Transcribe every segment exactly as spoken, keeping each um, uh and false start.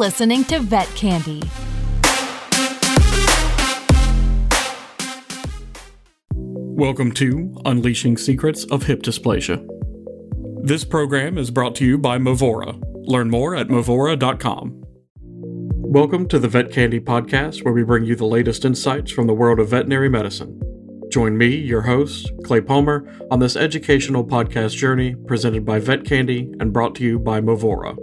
listening to Vet Candy. Welcome to Unleashing Secrets of Hip Dysplasia. This program is brought to you by Movora. Learn more at movora dot com. Welcome to the Vet Candy podcast, where we bring you the latest insights from the world of veterinary medicine. Join me, your host, Clay Palmer, on this educational podcast journey presented by Vet Candy and brought to you by Movora.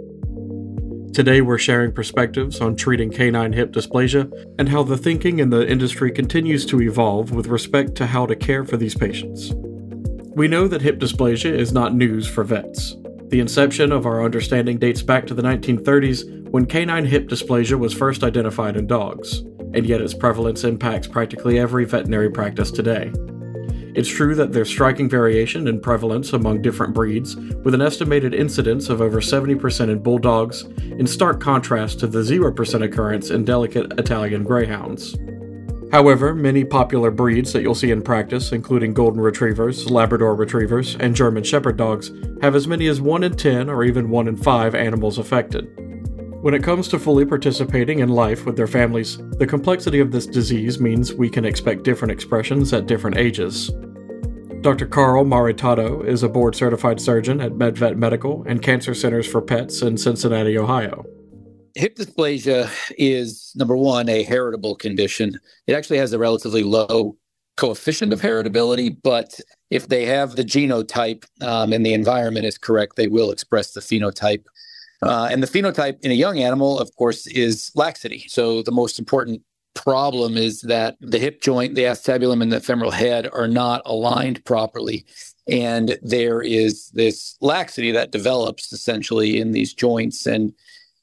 Today we're sharing perspectives on treating canine hip dysplasia and how the thinking in the industry continues to evolve with respect to how to care for these patients. We know that hip dysplasia is not news for vets. The inception of our understanding dates back to the nineteen thirties when canine hip dysplasia was first identified in dogs, and yet its prevalence impacts practically every veterinary practice today. It's true that there's striking variation in prevalence among different breeds, with an estimated incidence of over seventy percent in bulldogs, in stark contrast to the zero percent occurrence in delicate Italian greyhounds. However, many popular breeds that you'll see in practice, including Golden Retrievers, Labrador Retrievers, and German Shepherd dogs, have as many as one in ten or even one in five animals affected. When it comes to fully participating in life with their families, the complexity of this disease means we can expect different expressions at different ages. Doctor Carl Maritato is a board-certified surgeon at MedVet Medical and Cancer Centers for Pets in Cincinnati, Ohio. Hip dysplasia is, number one, a heritable condition. It actually has a relatively low coefficient of heritability, but if they have the genotype um, and the environment is correct, they will express the phenotype. Uh, and the phenotype in a young animal, of course, is laxity. So the most important problem is that the hip joint, the acetabulum, and the femoral head are not aligned properly. And there is this laxity that develops essentially in these joints. And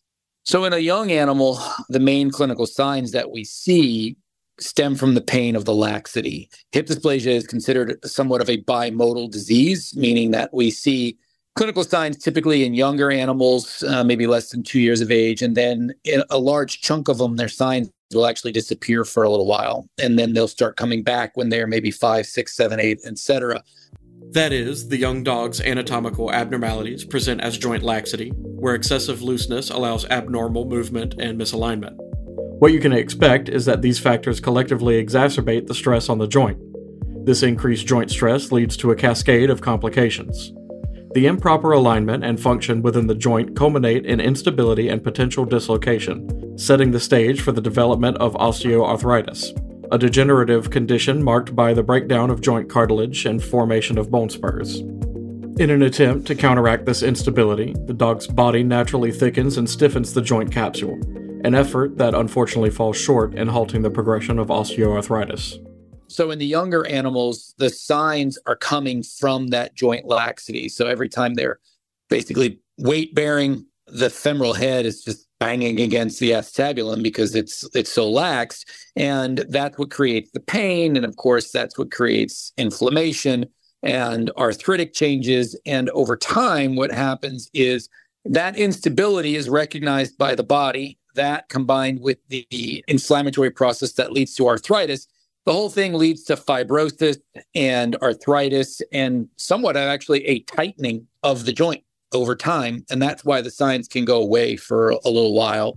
so in a young animal, the main clinical signs that we see stem from the pain of the laxity. Hip dysplasia is considered somewhat of a bimodal disease, meaning that we see clinical signs typically in younger animals, uh, maybe less than two years of age, and then in a large chunk of them, their signs will actually disappear for a little while, and then they'll start coming back when they're maybe five, six, seven, eight, et cetera. That is, the young dog's anatomical abnormalities present as joint laxity, where excessive looseness allows abnormal movement and misalignment. What you can expect is that these factors collectively exacerbate the stress on the joint. This increased joint stress leads to a cascade of complications. The improper alignment and function within the joint culminate in instability and potential dislocation, setting the stage for the development of osteoarthritis, a degenerative condition marked by the breakdown of joint cartilage and formation of bone spurs. In an attempt to counteract this instability, the dog's body naturally thickens and stiffens the joint capsule, an effort that unfortunately falls short in halting the progression of osteoarthritis. So in the younger animals, the signs are coming from that joint laxity. So every time they're basically weight bearing, the femoral head is just banging against the acetabulum because it's it's so lax. And that's what creates the pain. And of course, that's what creates inflammation and arthritic changes. And over time, what happens is that instability is recognized by the body. That combined with the, the inflammatory process that leads to arthritis, the whole thing leads to fibrosis and arthritis and somewhat actually a tightening of the joint over time. And that's why the signs can go away for a little while.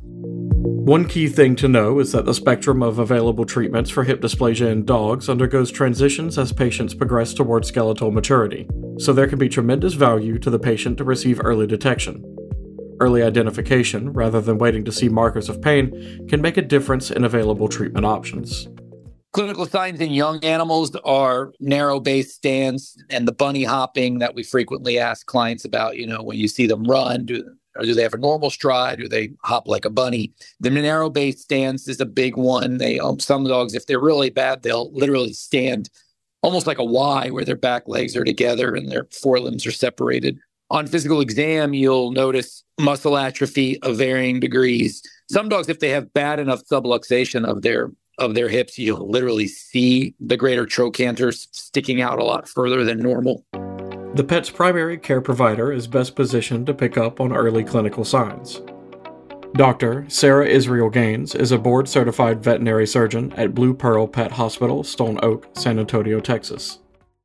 One key thing to know is that the spectrum of available treatments for hip dysplasia in dogs undergoes transitions as patients progress towards skeletal maturity, so there can be tremendous value to the patient to receive early detection. Early identification, rather than waiting to see markers of pain, can make a difference in available treatment options. Clinical signs in young animals are narrow base stance and the bunny hopping that we frequently ask clients about. You know, when you see them run, do, or do they have a normal stride? Do they hop like a bunny? The narrow base stance is a big one. They um, some dogs, if they're really bad, they'll literally stand almost like a Y, where their back legs are together and their forelimbs are separated. On physical exam, you'll notice muscle atrophy of varying degrees. Some dogs, if they have bad enough subluxation of their of their hips, you'll literally see the greater trochanters sticking out a lot further than normal. The pet's primary care provider is best positioned to pick up on early clinical signs. Doctor Sarah Israel Gaines is a board-certified veterinary surgeon at Blue Pearl Pet Hospital, Stone Oak, San Antonio, Texas.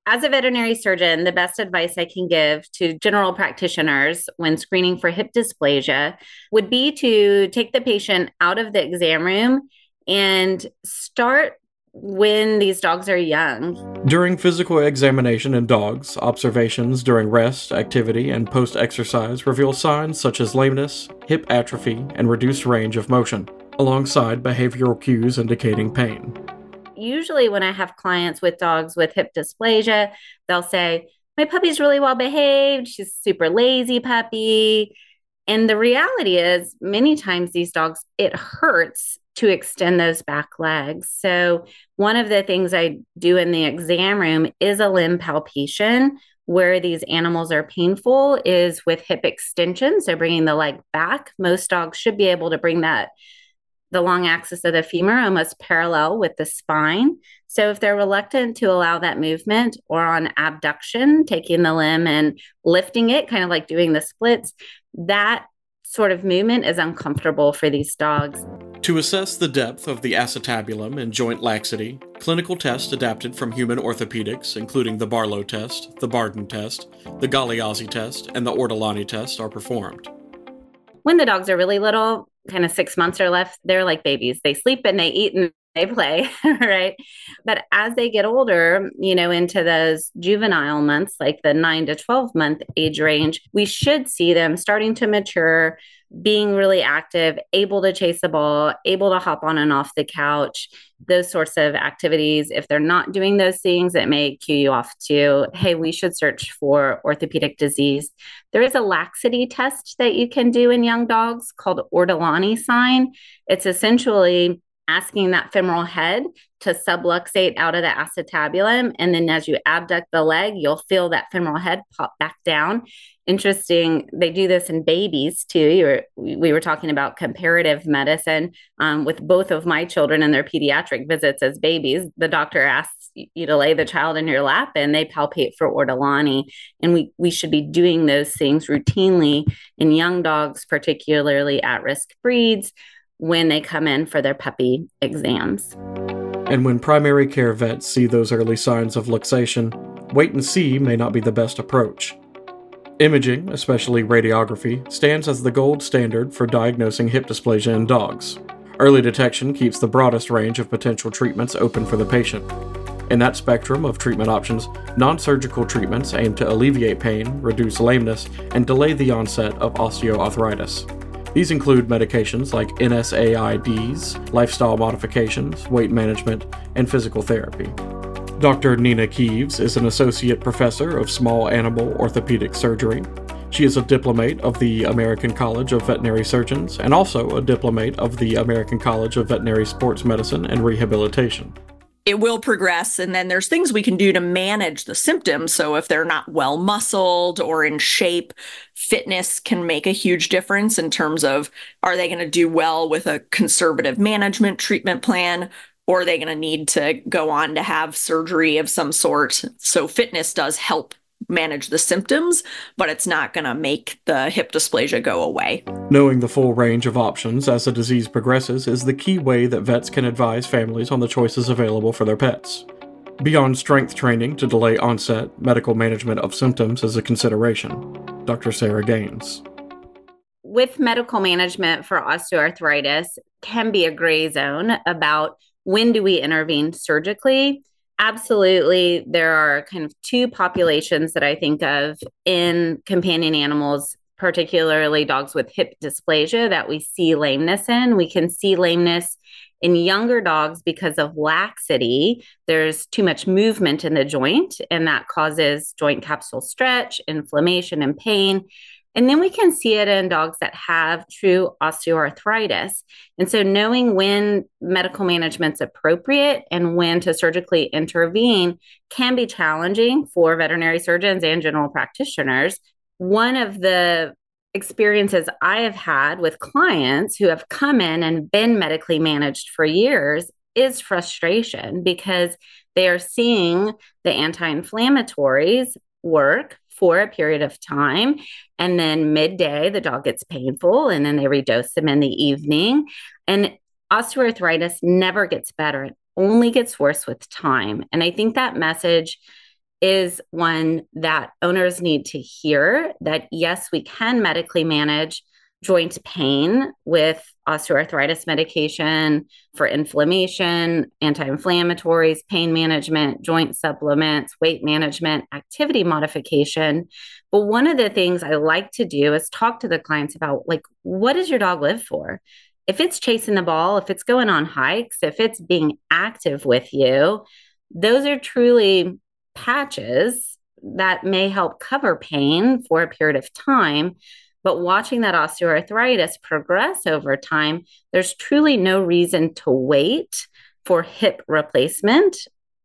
As a veterinary surgeon, the best advice I can give to general practitioners when screening for hip dysplasia would be to take the patient out of the exam room and start when these dogs are young. During physical examination in dogs, observations during rest, activity, and post-exercise reveal signs such as lameness, hip atrophy, and reduced range of motion, alongside behavioral cues indicating pain. Usually when I have clients with dogs with hip dysplasia, they'll say, my puppy's really well behaved. She's a super lazy puppy. And the reality is many times these dogs, it hurts to extend those back legs. So one of the things I do in the exam room is a limb palpation where these animals are painful is with hip extension. So bringing the leg back. Most dogs should be able to bring that the long axis of the femur almost parallel with the spine. So if they're reluctant to allow that movement, or on abduction, taking the limb and lifting it, kind of like doing the splits, that sort of movement is uncomfortable for these dogs. To assess the depth of the acetabulum and joint laxity, clinical tests adapted from human orthopedics, including the Barlow test, the Barden test, the Galeazzi test, and the Ortolani test, are performed. When the dogs are really little, kind of six months or less, they're like babies. They sleep and they eat and they play, right? But as they get older, you know, into those juvenile months, like the nine to twelve month age range, we should see them starting to mature, being really active, able to chase a ball, able to hop on and off the couch, those sorts of activities. If they're not doing those things, it may cue you off to, hey, we should search for orthopedic disease. There is a laxity test that you can do in young dogs called Ortolani sign. It's essentially asking that femoral head to subluxate out of the acetabulum. And then as you abduct the leg, you'll feel that femoral head pop back down. Interesting. They do this in babies too. You were, we were talking about comparative medicine um, with both of my children and their pediatric visits as babies. The doctor asks you to lay the child in your lap and they palpate for Ortolani. And we, we should be doing those things routinely in young dogs, particularly at-risk breeds, when they come in for their puppy exams. And when primary care vets see those early signs of luxation, wait and see may not be the best approach. Imaging, especially radiography, stands as the gold standard for diagnosing hip dysplasia in dogs. Early detection keeps the broadest range of potential treatments open for the patient. In that spectrum of treatment options, non-surgical treatments aim to alleviate pain, reduce lameness, and delay the onset of osteoarthritis. These include medications like N SAIDs, lifestyle modifications, weight management, and physical therapy. Doctor Nina Keeves is an associate professor of small animal orthopedic surgery. She is a diplomate of the American College of Veterinary Surgeons and also a diplomate of the American College of Veterinary Sports Medicine and Rehabilitation. It will progress, and then there's things we can do to manage the symptoms. So if they're not well muscled or in shape, fitness can make a huge difference in terms of, are they going to do well with a conservative management treatment plan, or are they going to need to go on to have surgery of some sort? So fitness does help manage the symptoms, but it's not going to make the hip dysplasia go away. Knowing the full range of options as the disease progresses is the key way that vets can advise families on the choices available for their pets. Beyond strength training to delay onset, medical management of symptoms is a consideration. Doctor Sarah Gaines. With medical management for osteoarthritis can be a gray zone about when do we intervene surgically. Absolutely. There are kind of two populations that I think of in companion animals, particularly dogs with hip dysplasia, that we see lameness in. We can see lameness in younger dogs because of laxity. There's too much movement in the joint, and that causes joint capsule stretch, inflammation, and pain. And then we can see it in dogs that have true osteoarthritis. And so knowing when medical management's appropriate and when to surgically intervene can be challenging for veterinary surgeons and general practitioners. One of the experiences I have had with clients who have come in and been medically managed for years is frustration because they are seeing the anti-inflammatories work for a period of time. And then midday, the dog gets painful, and then they redose them in the evening. And osteoarthritis never gets better. It only gets worse with time. And I think that message is one that owners need to hear, that yes, we can medically manage joint pain with osteoarthritis medication for inflammation, anti-inflammatories, pain management, joint supplements, weight management, activity modification. But one of the things I like to do is talk to the clients about, like, what does your dog live for? If it's chasing the ball, if it's going on hikes, if it's being active with you, those are truly patches that may help cover pain for a period of time. But watching that osteoarthritis progress over time, there's truly no reason to wait for hip replacement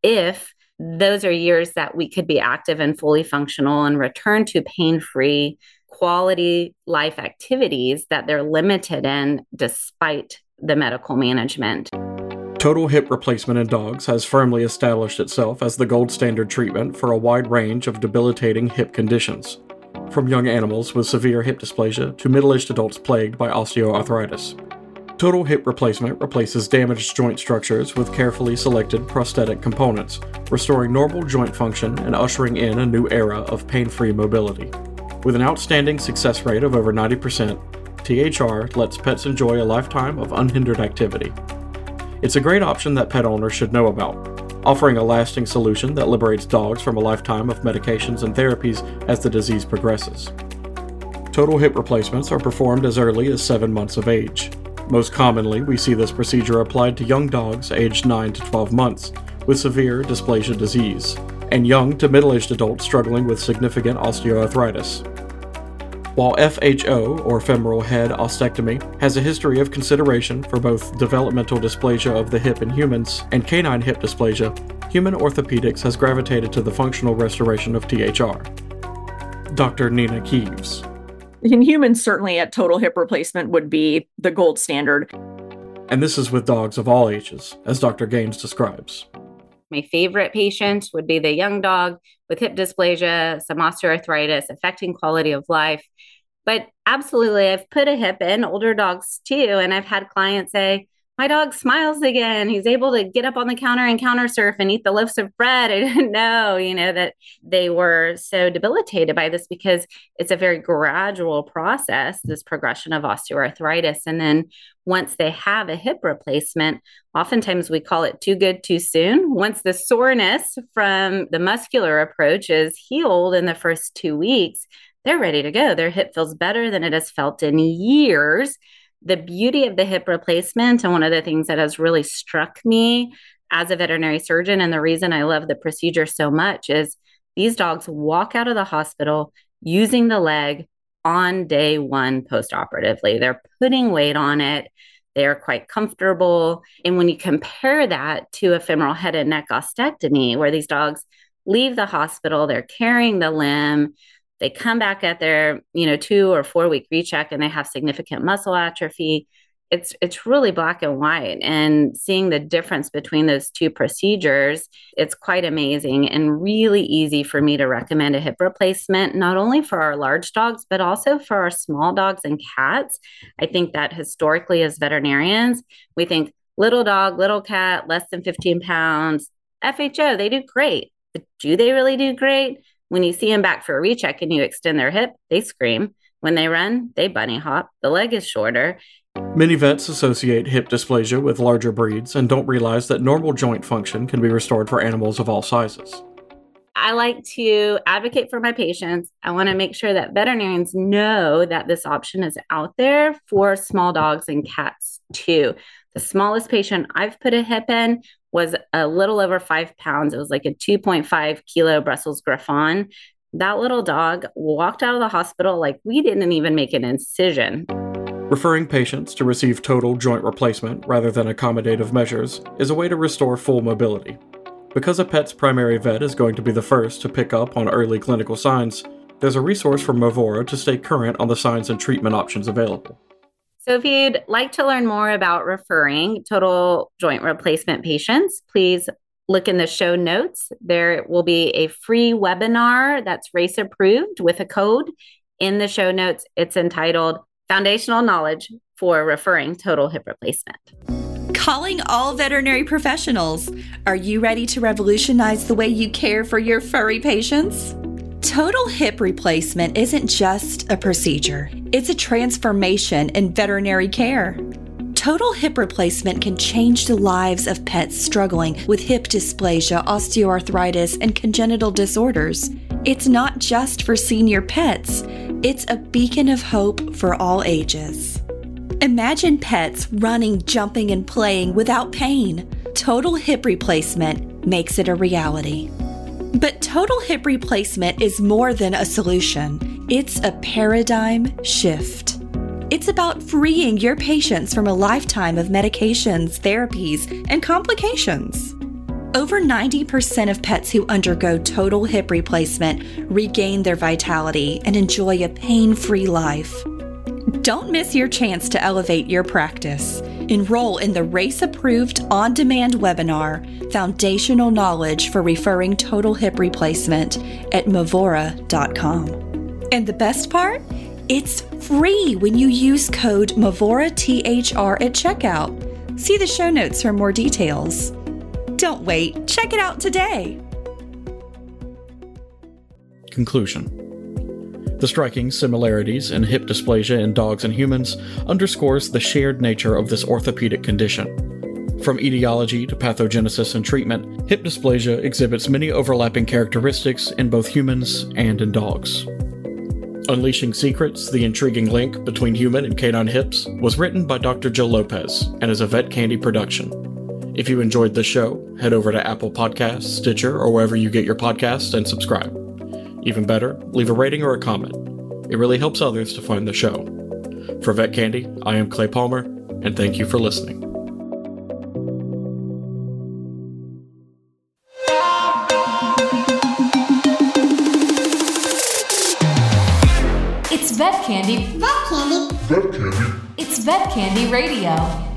if those are years that we could be active and fully functional and return to pain-free quality life activities that they're limited in despite the medical management. Total hip replacement in dogs has firmly established itself as the gold standard treatment for a wide range of debilitating hip conditions, from young animals with severe hip dysplasia to middle-aged adults plagued by osteoarthritis. Total hip replacement replaces damaged joint structures with carefully selected prosthetic components, restoring normal joint function and ushering in a new era of pain-free mobility. With an outstanding success rate of over ninety percent, T H R lets pets enjoy a lifetime of unhindered activity. It's a great option that pet owners should know about, offering a lasting solution that liberates dogs from a lifetime of medications and therapies as the disease progresses. Total hip replacements are performed as early as seven months of age. Most commonly, we see this procedure applied to young dogs aged nine to twelve months with severe dysplasia disease, and young to middle-aged adults struggling with significant osteoarthritis. While F H O, or femoral head ostectomy, has a history of consideration for both developmental dysplasia of the hip in humans and canine hip dysplasia, human orthopedics has gravitated to the functional restoration of T H R. Doctor Nina Keeves. In humans, certainly a total hip replacement would be the gold standard. And this is with dogs of all ages, as Doctor Gaines describes. My favorite patient would be the young dog with hip dysplasia, some osteoarthritis, affecting quality of life. But absolutely, I've put a hip in older dogs too. And I've had clients say, my dog smiles again. He's able to get up on the counter and counter surf and eat the loaves of bread. I didn't know, you know, that they were so debilitated by this because it's a very gradual process, this progression of osteoarthritis. And then once they have a hip replacement, oftentimes we call it too good, too soon. Once the soreness from the muscular approach is healed in the first two weeks, they're ready to go. Their hip feels better than it has felt in years. The beauty of the hip replacement, and one of the things that has really struck me as a veterinary surgeon, and the reason I love the procedure so much, is these dogs walk out of the hospital using the leg on day one postoperatively. They're putting weight on it. They're quite comfortable. And when you compare that to a femoral head and neck ostectomy, where these dogs leave the hospital, they're carrying the limb, they come back at their, you know, two or four week recheck and they have significant muscle atrophy. It's it's really black and white. And seeing the difference between those two procedures, it's quite amazing and really easy for me to recommend a hip replacement, not only for our large dogs, but also for our small dogs and cats. I think that historically as veterinarians, we think little dog, little cat, less than fifteen pounds, F H O, they do great. But do they really do great? When you see them back for a recheck and you extend their hip, they scream. When they run, they bunny hop. The leg is shorter. Many vets associate hip dysplasia with larger breeds and don't realize that normal joint function can be restored for animals of all sizes. I like to advocate for my patients. I want to make sure that veterinarians know that this option is out there for small dogs and cats too. The smallest patient I've put a hip in was a little over five pounds. It was like a two point five kilo Brussels Griffon. That little dog walked out of the hospital like we didn't even make an incision. Referring patients to receive total joint replacement rather than accommodative measures is a way to restore full mobility. Because a pet's primary vet is going to be the first to pick up on early clinical signs, there's a resource from Movora to stay current on the signs and treatment options available. So if you'd like to learn more about referring total joint replacement patients, please look in the show notes. There will be a free webinar that's RACE approved with a code in the show notes. It's entitled Foundational Knowledge for Referring Total Hip Replacement. Calling all veterinary professionals. Are you ready to revolutionize the way you care for your furry patients? Total hip replacement isn't just a procedure. It's a transformation in veterinary care. Total hip replacement can change the lives of pets struggling with hip dysplasia, osteoarthritis, and congenital disorders. It's not just for senior pets. It's a beacon of hope for all ages. Imagine pets running, jumping, and playing without pain. Total hip replacement makes it a reality. But total hip replacement is more than a solution. It's a paradigm shift. It's about freeing your patients from a lifetime of medications, therapies, and complications. Over ninety percent of pets who undergo total hip replacement regain their vitality and enjoy a pain-free life. Don't miss your chance to elevate your practice. Enroll in the R A C E-approved on-demand webinar, Foundational Knowledge for Referring Total Hip Replacement at Movora dot com. And the best part? It's free when you use code MOVORATHR at checkout. See the show notes for more details. Don't wait. Check it out today. Conclusion. The striking similarities in hip dysplasia in dogs and humans underscores the shared nature of this orthopedic condition. From etiology to pathogenesis and treatment, hip dysplasia exhibits many overlapping characteristics in both humans and in dogs. Unleashing Secrets, the intriguing link between human and canine hips, was written by Doctor Jill Lopez and is a Vet Candy production. If you enjoyed the show, head over to Apple Podcasts, Stitcher, or wherever you get your podcasts and subscribe. Even better, leave a rating or a comment. It really helps others to find the show. For Vet Candy, I am Clay Palmer, and thank you for listening. It's Vet Candy. Vet Candy. Vet Candy. It's Vet Candy Radio.